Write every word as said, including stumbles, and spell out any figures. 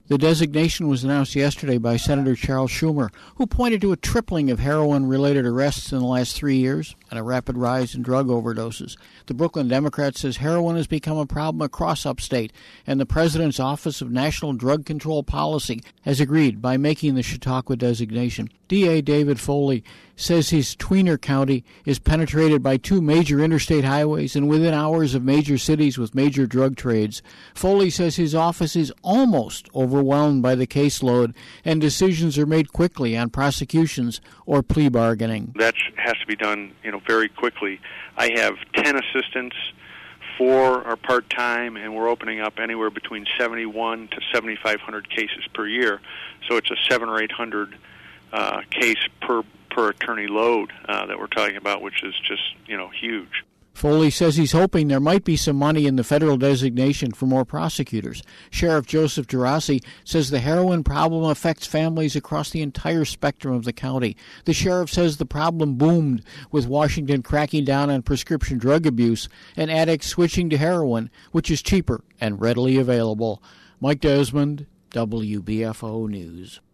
The designation was announced yesterday by Senator Charles Schumer, who pointed to a tripling of heroin-related arrests in the last three years and a rapid rise in drug overdoses. The Brooklyn Democrat says heroin has become a problem across upstate, and the president's Office of National Drug Control Policy has agreed by making the Chautauqua designation. D A David Foley says his Tweener County is penetrated by two major interstate highways and within hours of major cities with major drug trades. Foley says his office is almost overwhelmed by the caseload and decisions are made quickly on prosecutions or plea bargaining. That has to be done, you know, very quickly. I have ten assistants, four are part-time, and we're opening up anywhere between seventy-one to seventy-five hundred cases per year. So it's a seven or eight hundred uh, case per per attorney load uh, that we're talking about, which is just, you know, huge. Foley says he's hoping there might be some money in the federal designation for more prosecutors. Sheriff Joseph Gerasi says the heroin problem affects families across the entire spectrum of the county. The sheriff says the problem boomed with Washington cracking down on prescription drug abuse and addicts switching to heroin, which is cheaper and readily available. Mike Desmond, W B F O News.